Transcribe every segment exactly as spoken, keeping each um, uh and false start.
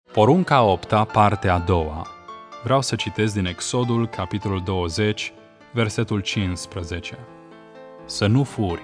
Porunca a opta, partea a doua. Vreau să citesc din Exodul, capitolul douăzeci, versetul cincisprezece. Să nu furi.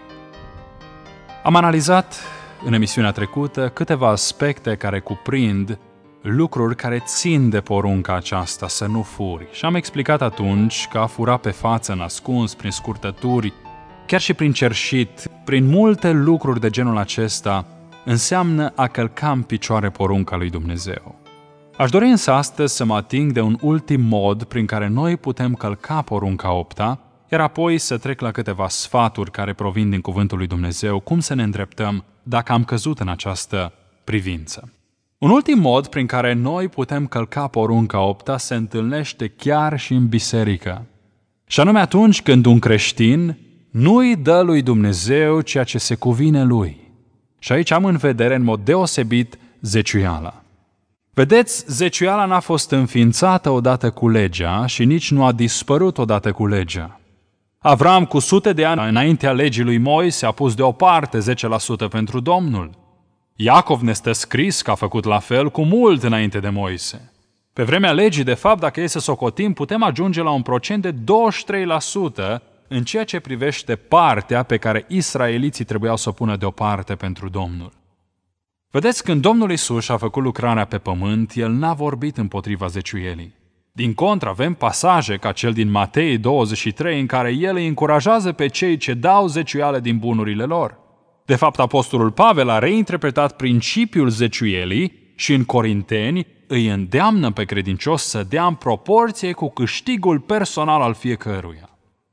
Am analizat în emisiunea trecută câteva aspecte care cuprind lucruri care țin de porunca aceasta, să nu furi. Și am explicat atunci că a fura pe față, în ascuns, prin scurtături, chiar și prin cerșit, prin multe lucruri de genul acesta, înseamnă a călca în picioare porunca lui Dumnezeu. Aș dori însă astăzi să mă ating de un ultim mod prin care noi putem călca porunca opta, iar apoi să trec la câteva sfaturi care provin din cuvântul lui Dumnezeu, cum să ne îndreptăm dacă am căzut în această privință. Un ultim mod prin care noi putem călca porunca opta se întâlnește chiar și în biserică. Și anume atunci când un creștin nu-i dă lui Dumnezeu ceea ce se cuvine lui. Și aici am în vedere în mod deosebit zeciuiala. Vedeți, zeciuiala n-a fost înființată odată cu legea și nici nu a dispărut odată cu legea. Avram, cu sute de ani înaintea legii lui Moise, a pus deoparte zece la sută pentru Domnul. Iacov ne stă scris că a făcut la fel cu mult înainte de Moise. Pe vremea legii, de fapt, dacă e să socotim, putem ajunge la un procent de douăzeci și trei la sută în ceea ce privește partea pe care israeliții trebuiau să o pună deoparte pentru Domnul. Vedeți, când Domnul Iisus a făcut lucrarea pe pământ, El n-a vorbit împotriva zeciuielii. Din contră, avem pasaje ca cel din Matei douăzeci și trei în care El îi încurajează pe cei ce dau zeciuială din bunurile lor. De fapt, apostolul Pavel a reinterpretat principiul zeciuielii și în Corinteni îi îndeamnă pe credincios să dea în proporție cu câștigul personal al fiecăruia.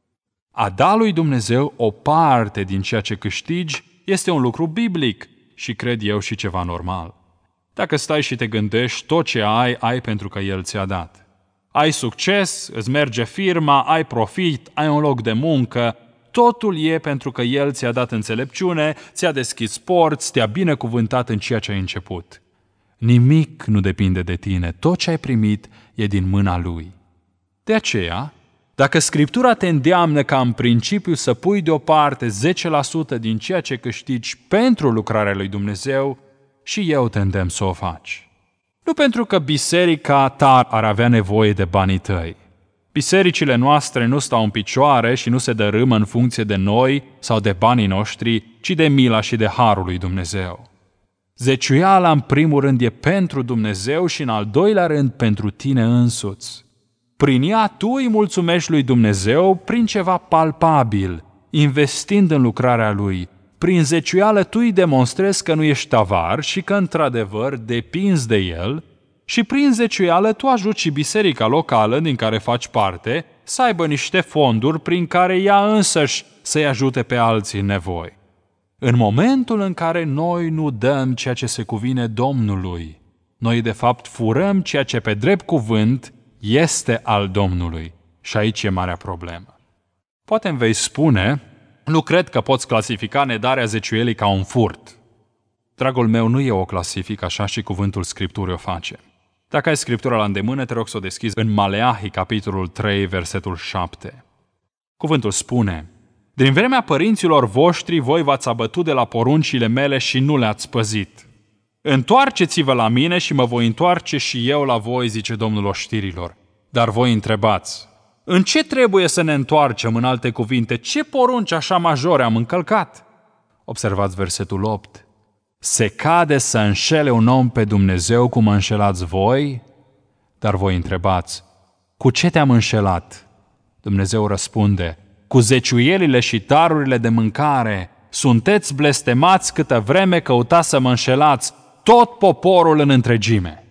A da lui Dumnezeu o parte din ceea ce câștigi este un lucru biblic și cred eu și ceva normal. Dacă stai și te gândești, tot ce ai, ai pentru că El ți-a dat. Ai succes, îți merge firma, ai profit, ai un loc de muncă, totul e pentru că El ți-a dat înțelepciune, ți-a deschis porți, te-a binecuvântat în ceea ce ai început. Nimic nu depinde de tine, tot ce ai primit e din mâna Lui. De aceea, dacă Scriptura te îndeamnă ca în principiu să pui deoparte zece la sută din ceea ce câștigi pentru lucrarea lui Dumnezeu, și eu te îndemn să o faci. Nu pentru că biserica ta ar avea nevoie de banii tăi. Bisericile noastre nu stau în picioare și nu se dărâmă în funcție de noi sau de banii noștri, ci de mila și de harul lui Dumnezeu. Zeciuiala în primul rând e pentru Dumnezeu și în al doilea rând pentru tine însuți. Prin ea tu îi mulțumești lui Dumnezeu prin ceva palpabil, investind în lucrarea Lui. Prin zeciuială tu îi demonstrezi că nu ești avar și că într-adevăr depinzi de El și prin zeciuială tu ajuți și biserica locală din care faci parte să aibă niște fonduri prin care ea însăși să-i ajute pe alții în nevoi. În momentul în care noi nu dăm ceea ce se cuvine Domnului, noi de fapt furăm ceea ce pe drept cuvânt este al Domnului. Și aici e marea problemă. Poate îmi vei spune, nu cred că poți clasifica nedarea zeciuielii ca un furt. Dragul meu, nu eu o clasific așa și cuvântul Scripturii o face. Dacă ai Scriptura la îndemână, te rog să o deschizi în Maleahi, capitolul trei, versetul șapte. Cuvântul spune: din vremea părinților voștri voi v-ați abătut de la poruncile mele și nu le-ați păzit. Întoarceți-vă la mine și mă voi întoarce și eu la voi, zice Domnul oștirilor. Dar voi întrebați: în ce trebuie să ne întoarcem, în alte cuvinte? Ce porunci așa majore am încălcat? Observați versetul opt. Se cade să înșele un om pe Dumnezeu cum înșelați voi? Dar voi întrebați: cu ce te-am înșelat? Dumnezeu răspunde: cu zeciuielile și tarurile de mâncare. Sunteți blestemați câtă vreme căutați să mă înșelați, tot poporul în întregime.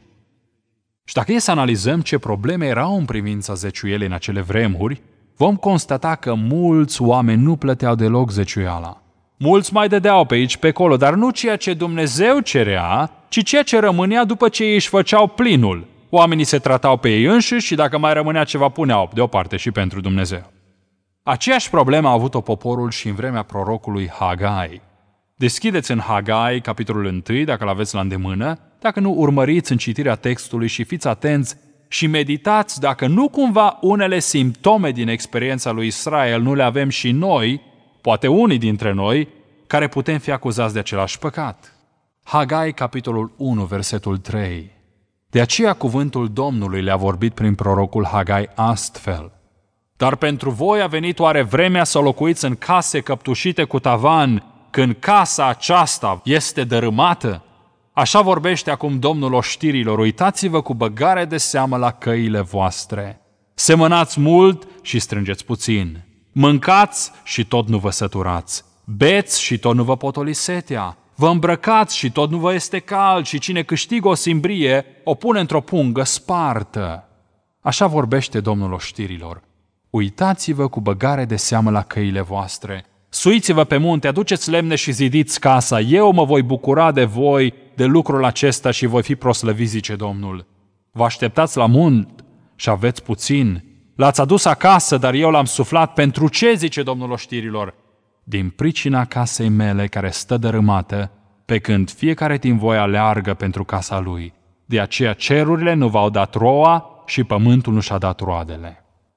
Și dacă e să analizăm ce probleme erau în privința zeciuielii în acele vremuri, vom constata că mulți oameni nu plăteau deloc zeciuiala. Mulți mai dădeau pe aici, pe acolo, dar nu ceea ce Dumnezeu cerea, ci ceea ce rămânea după ce ei își făceau plinul. Oamenii se tratau pe ei înșiși și dacă mai rămânea ceva, puneau deoparte și pentru Dumnezeu. Aceeași problemă a avut-o poporul și în vremea prorocului Hagai. Deschideți în Hagai, capitolul unu, dacă l-aveți la îndemână, dacă nu, urmăriți în citirea textului și fiți atenți și meditați dacă nu cumva unele simptome din experiența lui Israel nu le avem și noi, poate unii dintre noi, care putem fi acuzați de același păcat. Hagai, capitolul unu, versetul trei. De aceea cuvântul Domnului le-a vorbit prin prorocul Hagai astfel: Dar pentru voi a venit oare vremea să locuiți în case căptușite cu tavan, când casa aceasta este dărâmată? Așa vorbește acum Domnul oștirilor: uitați-vă cu băgare de seamă la căile voastre. Semănați mult și strângeți puțin. Mâncați și tot nu vă săturați. Beți și tot nu vă potoli setea. Vă îmbrăcați și tot nu vă este cald, și cine câștigă o simbrie o pune într-o pungă spartă. Așa vorbește Domnul oștirilor: uitați-vă cu băgare de seamă la căile voastre. Suiți-vă pe munte, aduceți lemne și zidiți casa. Eu mă voi bucura de voi de lucrul acesta și voi fi proslăvit, zice Domnul. Vă așteptați la mult și aveți puțin. L-ați adus acasă, dar eu l-am suflat. Pentru ce, zice Domnul oștirilor? Din pricina casei mele care stă dărâmată, pe când fiecare din voi aleargă pentru casa lui. De aceea cerurile nu v-au dat roa și pământul nu și-a dat roadele.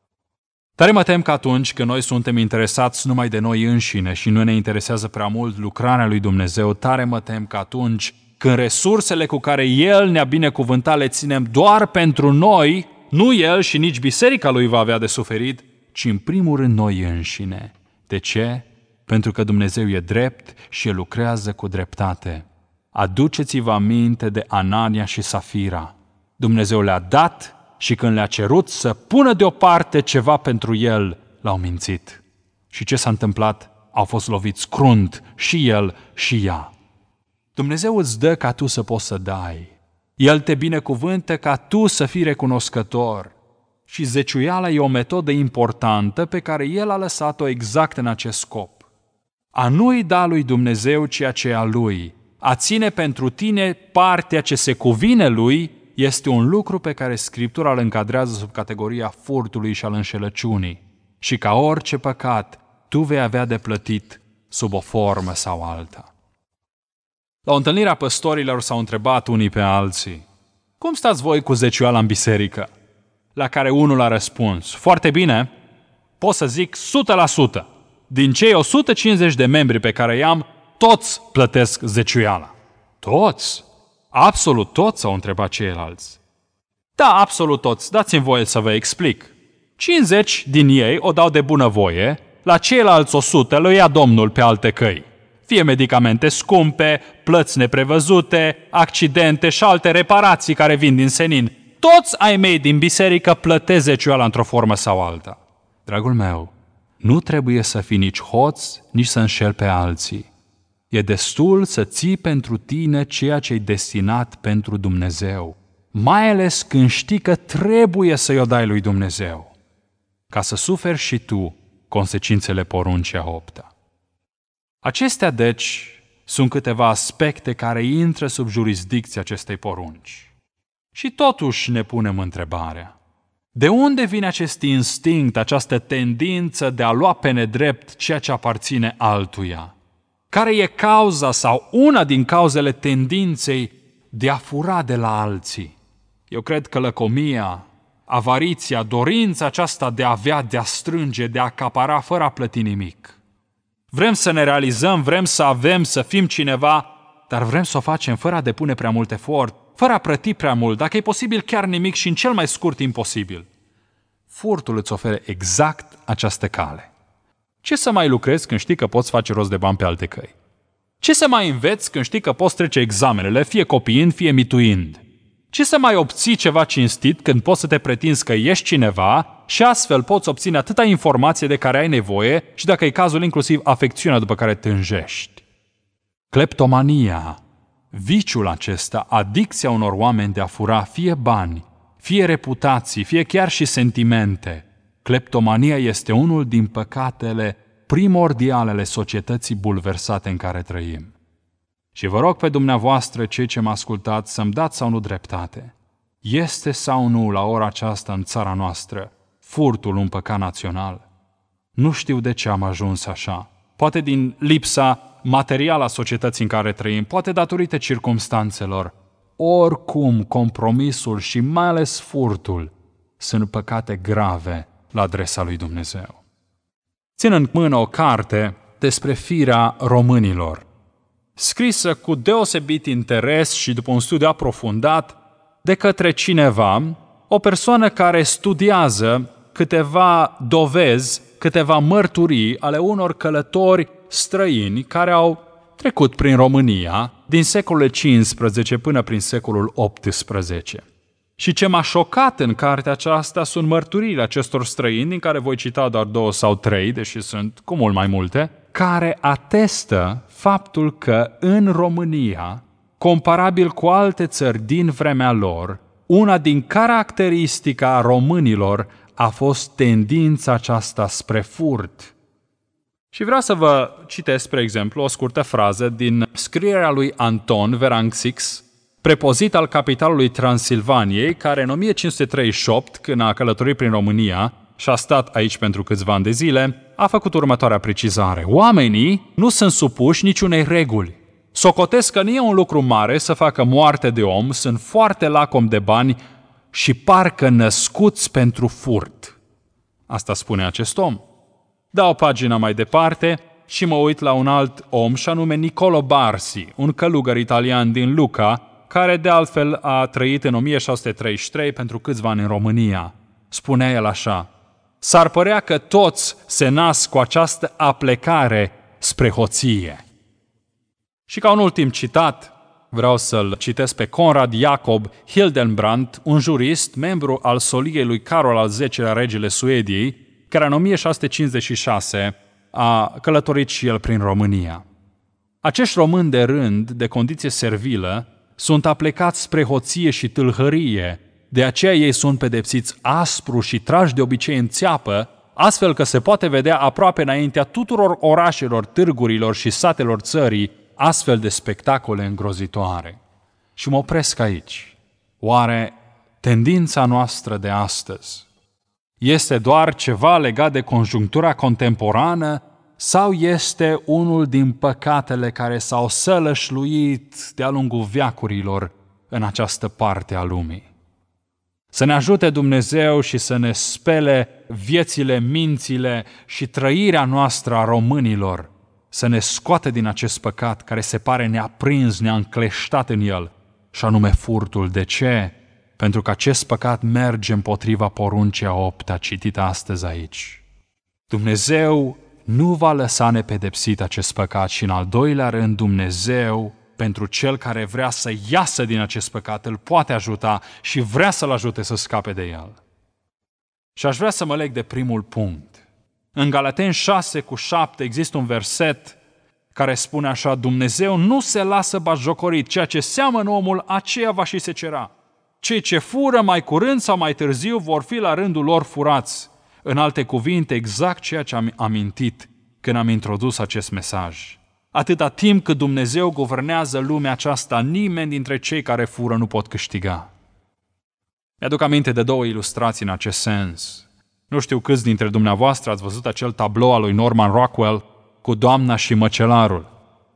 Tare mă tem că atunci când noi suntem interesați numai de noi înșine și nu ne interesează prea mult lucrarea lui Dumnezeu, tare mă tem că atunci când resursele cu care El ne-a binecuvântat le ținem doar pentru noi, nu El și nici biserica Lui va avea de suferit, ci în primul rând noi înșine. De ce? Pentru că Dumnezeu e drept și El lucrează cu dreptate. Aduceți-vă aminte de Anania și Safira. Dumnezeu le-a dat și când le-a cerut să pună deoparte ceva pentru El, l-au mințit. Și ce s-a întâmplat? Au fost loviți crunt și el și ea. Dumnezeu îți dă ca tu să poți să dai. El te binecuvântă ca tu să fii recunoscător. Și zeciuiala e o metodă importantă pe care El a lăsat-o exact în acest scop. A nu-i da lui Dumnezeu ceea ce e a Lui, a ține pentru tine partea ce se cuvine Lui, este un lucru pe care Scriptura îl încadrează sub categoria furtului și al înșelăciunii. Și ca orice păcat, tu vei avea de plătit sub o formă sau alta. La o întâlnire a păstorilor s-au întrebat unii pe alții: cum stați voi cu zeciuiala în biserică? La care unul a răspuns: foarte bine, pot să zic o sută la sută. Din cei o sută cincizeci de membri pe care i-am, toți plătesc zeciuiala. Toți? Absolut toți? S-au întrebat ceilalți. Da, absolut toți. Dați-mi voie să vă explic. cincizeci din ei o dau de bunăvoie, la ceilalți o sută le ia Domnul pe alte căi. Fie medicamente scumpe, plăți neprevăzute, accidente și alte reparații care vin din senin. Toți ai mei din biserică plătesc zeciuiala într-o formă sau alta. Dragul meu, nu trebuie să fii nici hoț, nici să înșeli pe alții. E destul să ții pentru tine ceea ce-i destinat pentru Dumnezeu, mai ales când știi că trebuie să-i o dai lui Dumnezeu, ca să suferi și tu consecințele poruncii a opta. Acestea, deci, sunt câteva aspecte care intră sub jurisdicția acestei porunci. Și totuși ne punem întrebarea: de unde vine acest instinct, această tendință de a lua pe nedrept ceea ce aparține altuia? Care e cauza sau una din cauzele tendinței de a fura de la alții? Eu cred că lăcomia, avariția, dorința aceasta de a avea, de a strânge, de a acapara fără a plăti nimic. Vrem să ne realizăm, vrem să avem, să fim cineva, dar vrem să o facem fără a depune prea mult efort, fără a plăti prea mult, dacă e posibil chiar nimic și în cel mai scurt timp posibil. Furtul îți oferă exact această cale. Ce să mai lucrezi când știi că poți face rost de bani pe alte căi? Ce să mai înveți când știi că poți trece examenele, fie copiind, fie mituind? Ce să mai obții ceva cinstit când poți să te pretinzi că ești cineva și astfel poți obține atâta informație de care ai nevoie și, dacă e cazul, inclusiv afecțiunea după care tânjești? Cleptomania, viciul acesta, adicția unor oameni de a fura fie bani, fie reputații, fie chiar și sentimente. Cleptomania este unul din păcatele primordiale ale societății bulversate în care trăim. Și vă rog pe dumneavoastră, cei ce mă ascultați, să-mi dați sau nu dreptate. Este sau nu, la ora aceasta în țara noastră, furtul un păcat național? Nu știu de ce am ajuns așa. Poate din lipsa materială a societății în care trăim, poate datorită circumstanțelor. Oricum, compromisul și mai ales furtul sunt păcate grave la adresa lui Dumnezeu. Țin în mână o carte despre firea românilor, scrisă cu deosebit interes și după un studiu aprofundat de către cineva, o persoană care studiază câteva dovezi, câteva mărturii ale unor călători străini care au trecut prin România din secolul cincisprezece până prin secolul optsprezece. Și ce m-a șocat în cartea aceasta sunt mărturiile acestor străini, din care voi cita doar două sau trei, deși sunt cu mult mai multe, care atestă faptul că în România, comparabil cu alte țări din vremea lor, una din caracteristica românilor a fost tendința aceasta spre furt. Și vreau să vă citesc, spre exemplu, o scurtă frază din scrierea lui Anton Verangsix, prepozit al capitalului Transilvaniei, care în o mie cinci sute treizeci și opt, când a călătorit prin România și a stat aici pentru câțiva ani de zile, a făcut următoarea precizare. Oamenii nu sunt supuși niciunei reguli. Socotesc că nu e un lucru mare să facă moarte de om, sunt foarte lacomi de bani și parcă născuți pentru furt. Asta spune acest om. Dau pagina mai departe și mă uit la un alt om, și anume Niccolo Barsi, un călugăr italian din Lucca, care de altfel a trăit în o mie șase sute treizeci și trei pentru câțiva ani în România. Spunea el așa: s-ar părea că toți se nasc cu această aplecare spre hoție. Și ca un ultim citat, vreau să-l citesc pe Conrad Jacob Hildenbrandt, un jurist, membru al soliei lui Carol al zecelea, regele Suediei, care în o mie șase sute cincizeci și șase a călătorit și el prin România. Acești români de rând, de condiție servilă, sunt aplecați spre hoție și tâlhărie, de aceea ei sunt pedepsiți aspru și trași de obicei în țeapă, astfel că se poate vedea aproape înaintea tuturor orașelor, târgurilor și satelor țării astfel de spectacole îngrozitoare. Și mă opresc aici. Oare tendința noastră de astăzi este doar ceva legat de conjunctura contemporană sau este unul din păcatele care s-au sălășluit de-a lungul veacurilor în această parte a lumii? Să ne ajute Dumnezeu și să ne spele viețile, mințile și trăirea noastră a românilor, să ne scoate din acest păcat care se pare ne-a prins, ne-a încleștat în el, și anume furtul. De ce? Pentru că acest păcat merge împotriva poruncii a opta citită astăzi aici. Dumnezeu nu va lăsa nepedepsit acest păcat și, în al doilea rând, Dumnezeu, pentru cel care vrea să iasă din acest păcat, îl poate ajuta și vrea să-l ajute să scape de el. Și aș vrea să mă leg de primul punct. În Galateni șase cu șapte există un verset care spune așa: Dumnezeu nu se lasă batjocorit, ceea ce seamănă omul, aceea va și secera. Cei ce fură mai curând sau mai târziu vor fi la rândul lor furați. În alte cuvinte, exact ceea ce am amintit când am introdus acest mesaj. Atâta timp cât Dumnezeu guvernează lumea aceasta, nimeni dintre cei care fură nu pot câștiga. Mi-aduc aminte de două ilustrații în acest sens. Nu știu câți dintre dumneavoastră ați văzut acel tablou al lui Norman Rockwell cu doamna și măcelarul.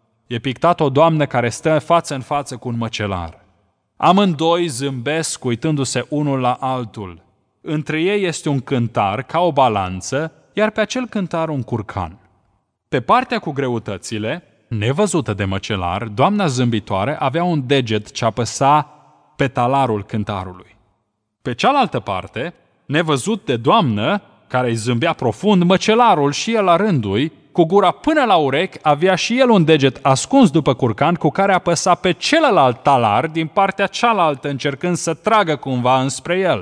E pictat o doamnă care stă față în față cu un măcelar. Amândoi zâmbesc uitându-se unul la altul. Între ei este un cântar ca o balanță, iar pe acel cântar un curcan. Pe partea cu greutățile, nevăzută de măcelar, doamna zâmbitoare avea un deget ce apăsa pe talarul cântarului. Pe cealaltă parte, nevăzut de doamnă, care îi zâmbea profund, măcelarul și el la rândul, cu gura până la urechi, avea și el un deget ascuns după curcan cu care apăsa pe celălalt talar din partea cealaltă, încercând să tragă cumva înspre el.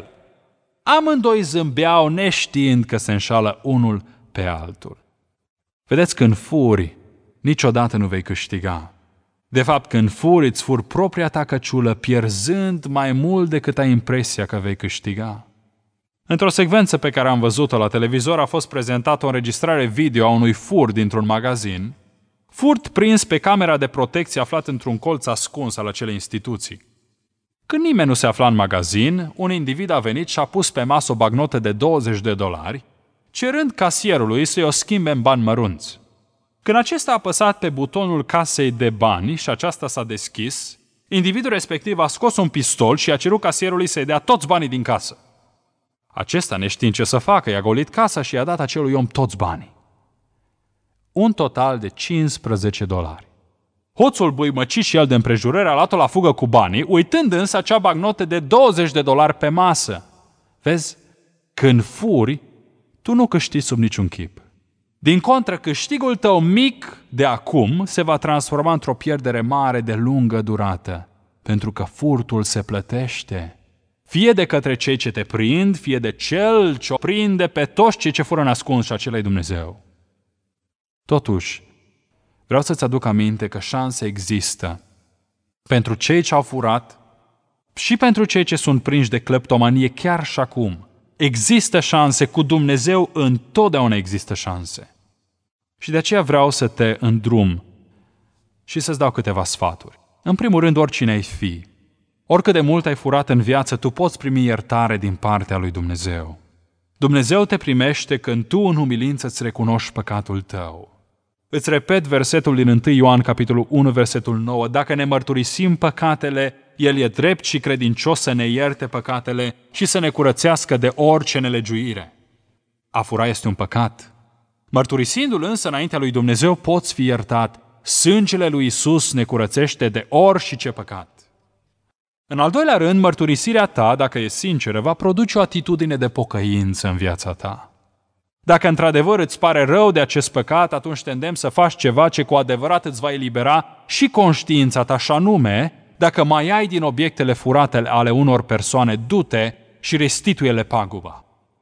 Amândoi zâmbeau neștiind că se înșală unul pe altul. Vedeți, când furi, niciodată nu vei câștiga. De fapt, când furi, îți furi propria ta căciulă, pierzând mai mult decât ai impresia că vei câștiga. Într-o secvență pe care am văzut-o la televizor a fost prezentată o înregistrare video a unui furt dintr-un magazin, furt prins pe camera de protecție aflat într-un colț ascuns al acelei instituții. Când nimeni nu se afla în magazin, un individ a venit și a pus pe masă o bagnotă de douăzeci de dolari, cerând casierului să-i o schimbe în bani mărunți. Când acesta a apăsat pe butonul casei de bani și aceasta s-a deschis, individul respectiv a scos un pistol și a cerut casierului să-i dea toți banii din casă. Acesta, neștiind ce să facă, i-a golit casa și i-a dat acelui om toți banii. Un total de cincisprezece dolari. Hoțul buimăcit și el de împrejurări a luat-o la fugă cu banii, uitând însă acea bagnotă de douăzeci de dolari pe masă. Vezi, când furi, tu nu câștigi sub niciun chip. Din contră, câștigul tău mic de acum se va transforma într-o pierdere mare de lungă durată, pentru că furtul se plătește, fie de către cei ce te prind, fie de cel ce o prinde pe toți cei ce fură nascuns și acela-i Dumnezeu. Totuși, vreau să-ți aduc aminte că șanse există pentru cei ce au furat și pentru cei ce sunt prinși de cleptomanie chiar și acum. Există șanse, cu Dumnezeu întotdeauna există șanse. Și de aceea vreau să te îndrum și să-ți dau câteva sfaturi. În primul rând, oricine ai fi, oricât de mult ai furat în viață, tu poți primi iertare din partea lui Dumnezeu. Dumnezeu te primește când tu în umilință îți recunoști păcatul tău. Îți repet versetul din întâi Ioan, capitolul unu, versetul nouă. Dacă ne mărturisim păcatele, El e drept și credincios să ne ierte păcatele și să ne curățească de orice nelegiuire. A fura este un păcat. Mărturisindu-L însă înaintea lui Dumnezeu poți fi iertat. Sângele lui Iisus ne curățește de orice păcat. În al doilea rând, mărturisirea ta, dacă e sinceră, va produce o atitudine de pocăință în viața ta. Dacă într-adevăr îți pare rău de acest păcat, atunci te îndemn să faci ceva ce cu adevărat îți va elibera și conștiința ta, și anume, dacă mai ai din obiectele furate ale unor persoane, du-te și restituie-le paguba.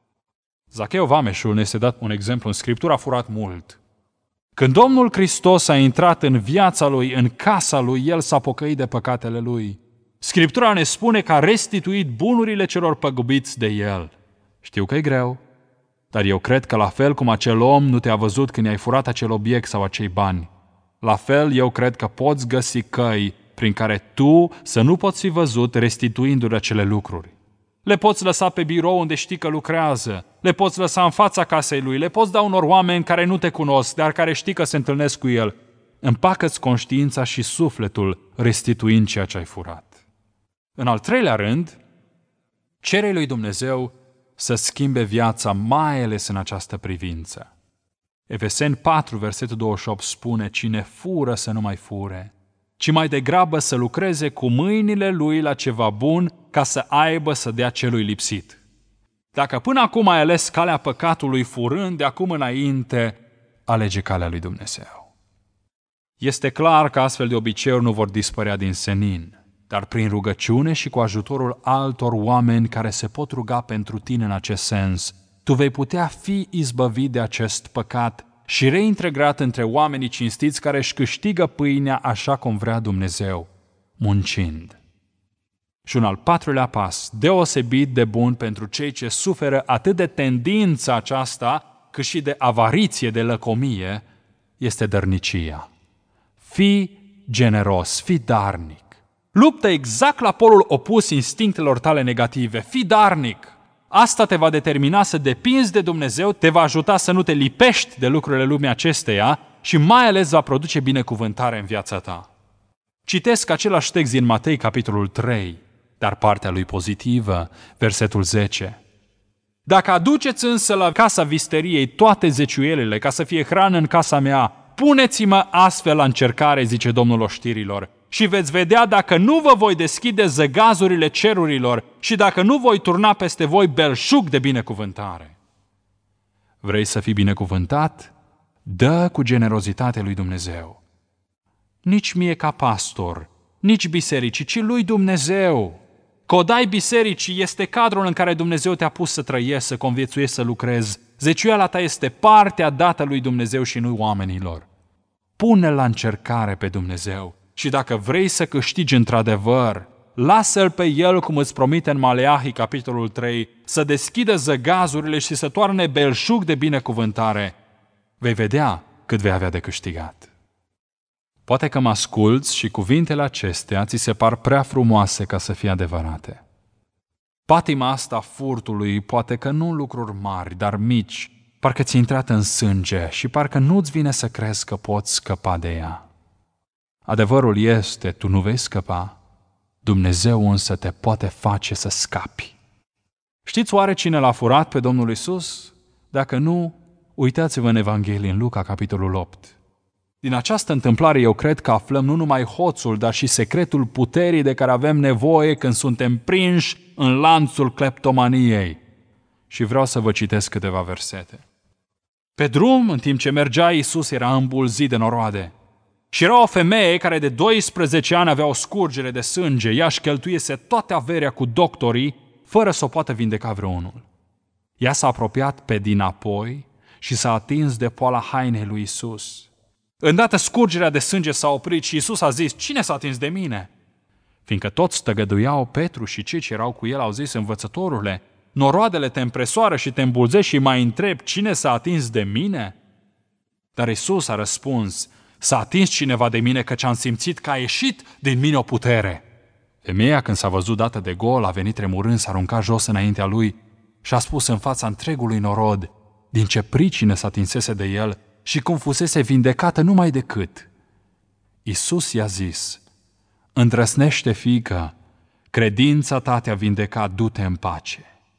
Zacheu vameșul ne este dat un exemplu în Scriptură, a furat mult. Când Domnul Hristos a intrat în viața lui, în casa lui, el s-a pocăit de păcatele lui. Scriptura ne spune că a restituit bunurile celor păgubiți de el. Știu că e greu, dar eu cred că la fel cum acel om nu te-a văzut când i-ai furat acel obiect sau acei bani, la fel eu cred că poți găsi căi prin care tu să nu poți fi văzut restituindu-le acele lucruri. Le poți lăsa pe birou unde știi că lucrează, le poți lăsa în fața casei lui, le poți da unor oameni care nu te cunosc, dar care știi că se întâlnesc cu el. Împacă-ți conștiința și sufletul restituind ceea ce ai furat. În al treilea rând, cere lui Dumnezeu să schimbe viața, mai ales în această privință. Efeseni patru, versetul douăzeci și opt spune: cine fură să nu mai fure, ci mai degrabă să lucreze cu mâinile lui la ceva bun, ca să aibă să dea celui lipsit. Dacă până acum ai ales calea păcatului furând, de acum înainte alege calea lui Dumnezeu. Este clar că astfel de obiceiuri nu vor dispărea din senin, dar prin rugăciune și cu ajutorul altor oameni care se pot ruga pentru tine în acest sens, tu vei putea fi izbăvit de acest păcat și reintegrat între oamenii cinstiți care își câștigă pâinea așa cum vrea Dumnezeu, muncind. Și un al patrulea pas, deosebit de bun pentru cei ce suferă atât de tendința aceasta, cât și de avariție, de lăcomie, este dărnicia. Fii generos, fii darnic. Luptă exact la polul opus instinctelor tale negative. Fii darnic. Asta te va determina să depinzi de Dumnezeu, te va ajuta să nu te lipești de lucrurile lumii acesteia și mai ales va produce binecuvântare în viața ta. Citesc același text din Matei, capitolul trei, dar partea lui pozitivă, versetul zece. Dacă aduceți însă la casa visteriei toate zeciuielile ca să fie hrană în casa mea, puneți-mă astfel la încercare, zice Domnul oștirilor, și veți vedea dacă nu vă voi deschide zăgazurile cerurilor și dacă nu voi turna peste voi belșug de binecuvântare. Vrei să fii binecuvântat? Dă cu generozitate lui Dumnezeu. Nici mie ca pastor, nici bisericii, ci lui Dumnezeu. Că o dai bisericii este cadrul în care Dumnezeu te-a pus să trăiești, să conviețuiești, să lucrezi. Zeciuiala ta este partea dată lui Dumnezeu și nu oamenilor. Pune la încercare pe Dumnezeu. Și dacă vrei să câștigi într-adevăr, lasă-L pe El, cum îți promite în Maleahi, capitolul trei, să deschidă zăgazurile și să toarne belșug de binecuvântare. Vei vedea cât vei avea de câștigat. Poate că mă asculți și cuvintele acestea ți se par prea frumoase ca să fie adevărate. Patima asta furtului poate că nu lucruri mari, dar mici, parcă ți-a intrat în sânge și parcă nu-ți vine să crezi că poți scăpa de ea. Adevărul este, tu nu vei scăpa, Dumnezeu însă te poate face să scapi. Știți oare cine l-a furat pe Domnul Iisus? Dacă nu, uitați-vă în Evanghelie, în Luca, capitolul opt. Din această întâmplare eu cred că aflăm nu numai hoțul, dar și secretul puterii de care avem nevoie când suntem prinși în lanțul cleptomaniei. Și vreau să vă citesc câteva versete. Pe drum, în timp ce mergea, Iisus era îmbulzit de noroade. Și era o femeie care de doisprezece ani avea o scurgere de sânge. Ea își cheltuiese toată averea cu doctorii, fără să o poată vindeca vreunul. Ea s-a apropiat pe dinapoi și s-a atins de poala hainei lui Iisus. Îndată scurgerea de sânge s-a oprit și Iisus a zis: cine s-a atins de mine? Fiindcă toți tăgăduiau, Petru și cei ce erau cu el au zis: învățătorule, noroadele te împresoară și te îmbulzești și mai întreb: cine s-a atins de mine? Dar Iisus a răspuns: s-a atins cineva de mine, căci am simțit că a ieșit din mine o putere. Femeia, când s-a văzut dată de gol, a venit tremurând, s-a aruncat jos înaintea lui și a spus în fața întregului norod din ce pricină s-a atinsese de el și cum fusese vindecată numai decât. Iisus i-a zis: îndrăsnește, fiică, credința ta te-a vindecat, du-te în pace.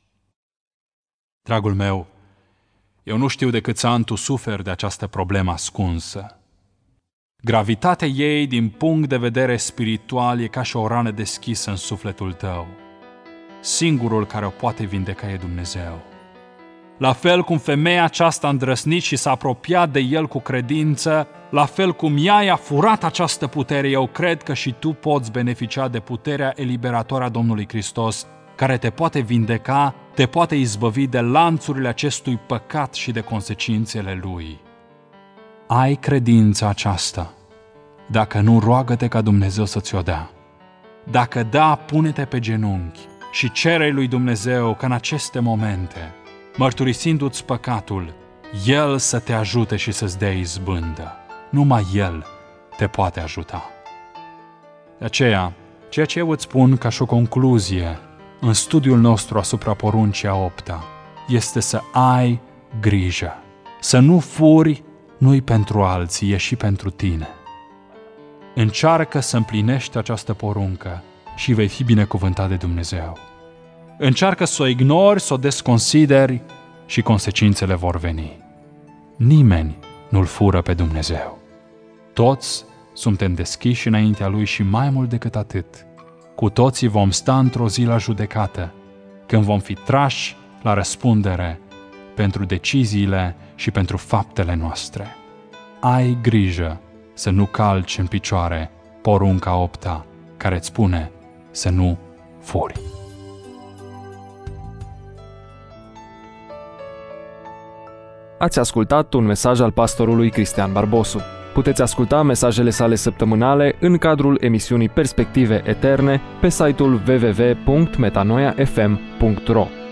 Dragul meu, eu nu știu de câți ani tu suferi de această problemă ascunsă. Gravitatea ei, din punct de vedere spiritual, e ca și o rană deschisă în sufletul tău. Singurul care o poate vindeca e Dumnezeu. La fel cum femeia aceasta a îndrăsnit și s-a apropiat de el cu credință, la fel cum ea i-a furat această putere, eu cred că și tu poți beneficia de puterea eliberatoare a Domnului Hristos, care te poate vindeca, te poate izbăvi de lanțurile acestui păcat și de consecințele lui. Ai credința aceasta. Dacă nu, roagă-te ca Dumnezeu să ți-o dea. Dacă da, pune-te pe genunchi și cere lui Dumnezeu că în aceste momente, mărturisindu-ți păcatul, El să te ajute și să-ți dea izbândă. Numai El te poate ajuta. De aceea, ceea ce eu îți spun ca și o concluzie în studiul nostru asupra poruncii a opta este să ai grijă, să nu furi, nu-i pentru alții, e și pentru tine. Încearcă să împlinești această poruncă și vei fi binecuvântat de Dumnezeu. Încearcă să o ignori, să o desconsideri și consecințele vor veni. Nimeni nu-L fură pe Dumnezeu. Toți suntem deschiși înaintea Lui și mai mult decât atât, cu toții vom sta într-o zi la judecată, când vom fi trași la răspundere pentru deciziile și pentru faptele noastre. Ai grijă să nu calci în picioare porunca opta, care îți spune să nu furi. Ați ascultat un mesaj al pastorului Cristian Barbosu. Puteți asculta mesajele sale săptămânale în cadrul emisiunii Perspective Eterne pe site-ul w w w punct metanoia f m punct r o.